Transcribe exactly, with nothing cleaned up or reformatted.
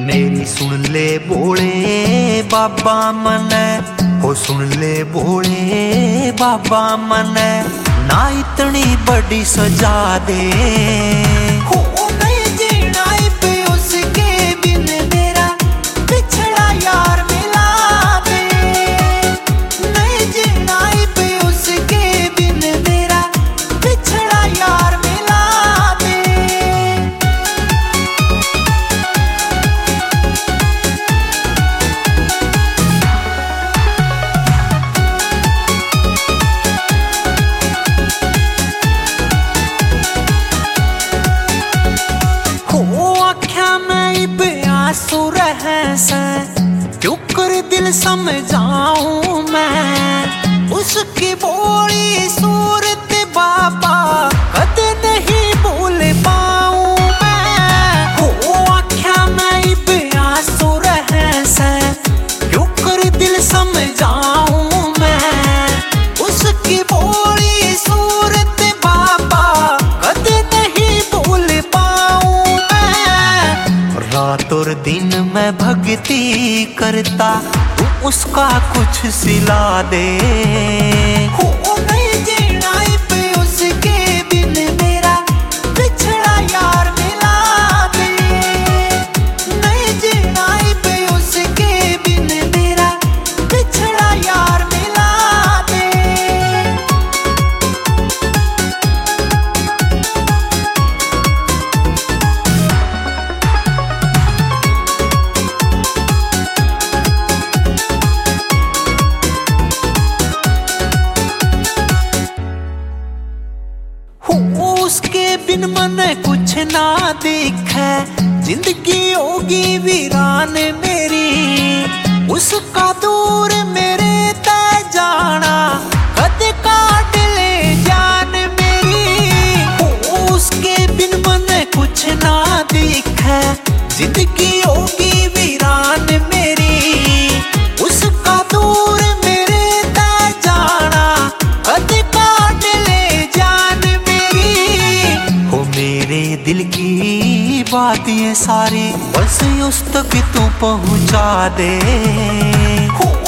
मेरी सुन ले बोले बाबा मने, हो सुन ले बोले बाबा मने, ना इतनी बड़ी सजा दे। हो नहीं जीना पे उसके बिन मेरा पिछड़ा यार मिला दे। नहीं जीना पे उसके बिन मेरा पिछड़ा यार मिला दे। सुर क्यों कर दिल समझाऊं मैं उसकी बोली सूरत बाबा कद नहीं भूल पाऊं मैं। हो आख्या मैं बेआसुर है क्यों कर दिल समझाऊं मैं उसकी बोली सूरत बाबा कद नहीं भूल पाऊं मैं। रात और दिन मैं भक्ति करता तू उसका कुछ सिला दे। हो नहीं जीना पे उसके बिन मेरा पिछड़ा यार मिला दे। नहीं जीना पे उसके बिन मेरा पिछड़ा यार मिला दे। उसके बिन मन कुछ ना दिखे जिंदगी होगी वीरान मेरी। उसका दूर मेरे तय जाना कद काट ले जान मेरी। उसके बिन मन कुछ ना दिखे जिंदगी होगी वीरान मेरी। उसका दूर मेरे तय जाना कद काट ले जान मेरे दिल की बात ये सारी बस उस तक तू पहुंचा दे।